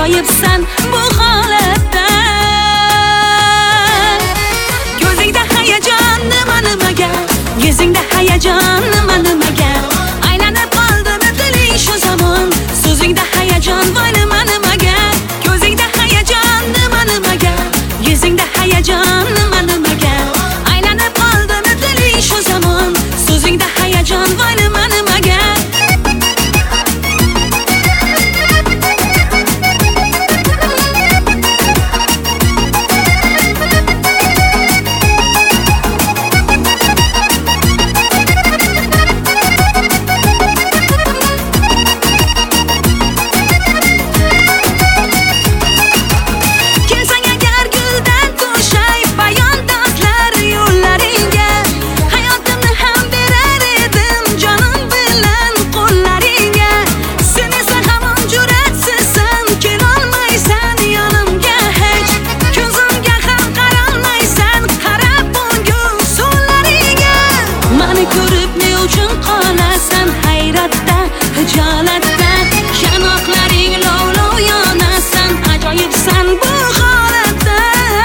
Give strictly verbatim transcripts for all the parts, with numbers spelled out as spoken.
ajoyibsan bu holatda. Ko'zingda hayajon nima nimaga, yuzingda hayajon nima nimaga, aylanib qoldimi diling shu zamon, so'zingda hayajon voy nima nimaga. Ko'zingda hayajon nima nimaga, yuzingda hayajon nima nimaga, aylanib qoldimi diling shu zamon, so'zingda hayajon voy nima nimaga. Hijolatda yanoqlaring lovlov yonasan, ajoyibsan bu holatda.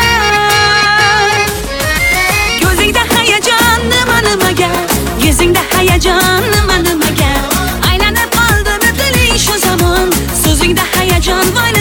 Ko'zingda hayajon nima nimaga, yuzingda hayajon nima nimaga, aylanib qoldimi diling shu zamon, so'zingda hayajon voy